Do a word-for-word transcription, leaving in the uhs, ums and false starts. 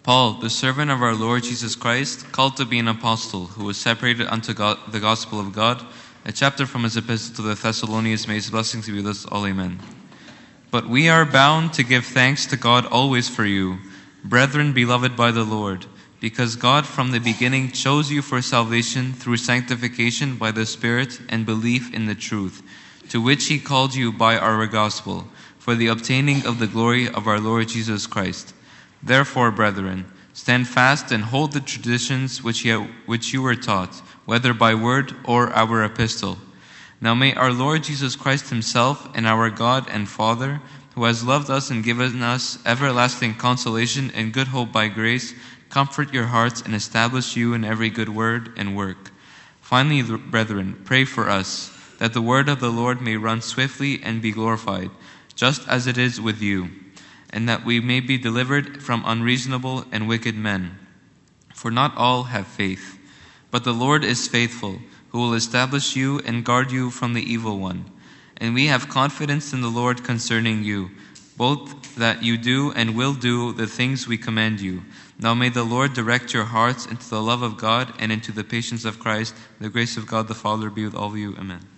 Paul, the servant of our Lord Jesus Christ, called to be an apostle, who was separated unto God, the gospel of God, a chapter from his epistle to the Thessalonians. May his blessings be with us all. Amen. But we are bound to give thanks to God always for you, brethren beloved by the Lord, because God from the beginning chose you for salvation through sanctification by the Spirit and belief in the truth, to which he called you by our gospel, for the obtaining of the glory of our Lord Jesus Christ. Therefore, brethren, stand fast and hold the traditions which you, which you were taught, whether by word or our epistle. Now may our Lord Jesus Christ himself and our God and Father, who has loved us and given us everlasting consolation and good hope by grace, comfort your hearts and establish you in every good word and work. Finally, brethren, pray for us, that the word of the Lord may run swiftly and be glorified, just as it is with you, and that we may be delivered from unreasonable and wicked men. For not all have faith, but the Lord is faithful, who will establish you and guard you from the evil one. And we have confidence in the Lord concerning you, both that you do and will do the things we command you. Now may the Lord direct your hearts into the love of God and into the patience of Christ. The grace of God the Father be with all of you. Amen.